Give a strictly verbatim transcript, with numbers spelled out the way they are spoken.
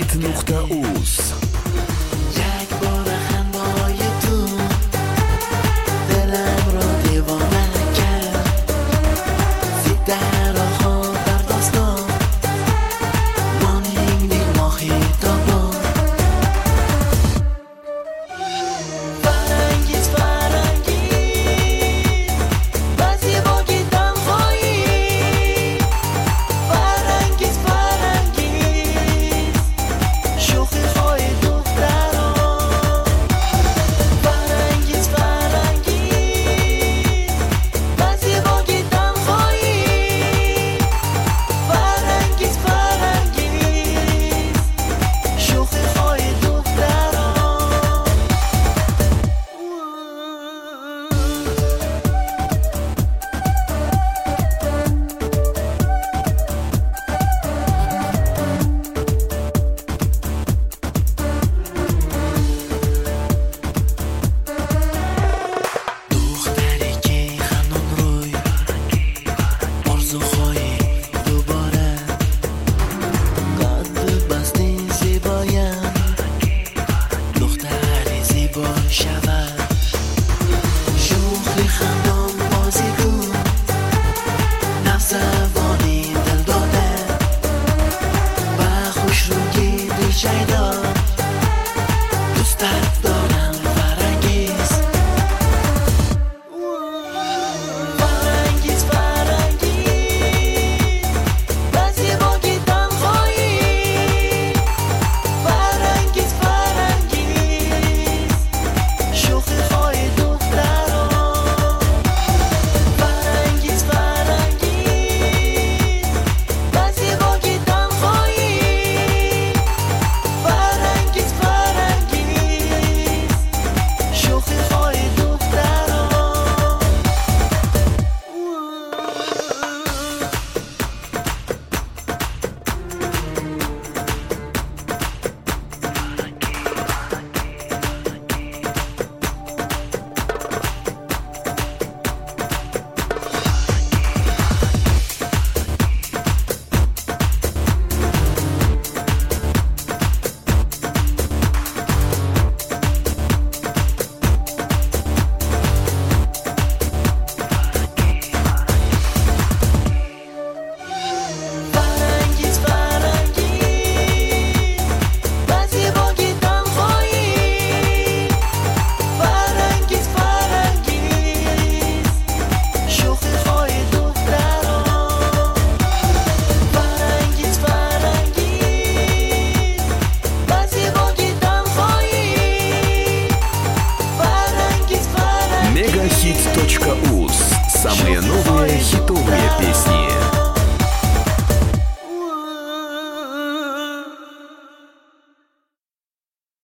نت نقطه اوز. یک بار خنده‌های تو دلم را دیوانه کرد، زیده راها در داستان مانیم دیل ماهی تابان. فرنگیز فرنگیز بعضی باگی دمخواهی، فرنگیز فرنگیز شوخی خواهی دختران. فرنگیز فرنگیز بعضی باگی دمخواهی، فرنگیز فرنگیز شوخی خواهی دختران. دختری که خندان روی آرزو خواهی دوباره، قد بستی زیبایم دختری زیبا شود.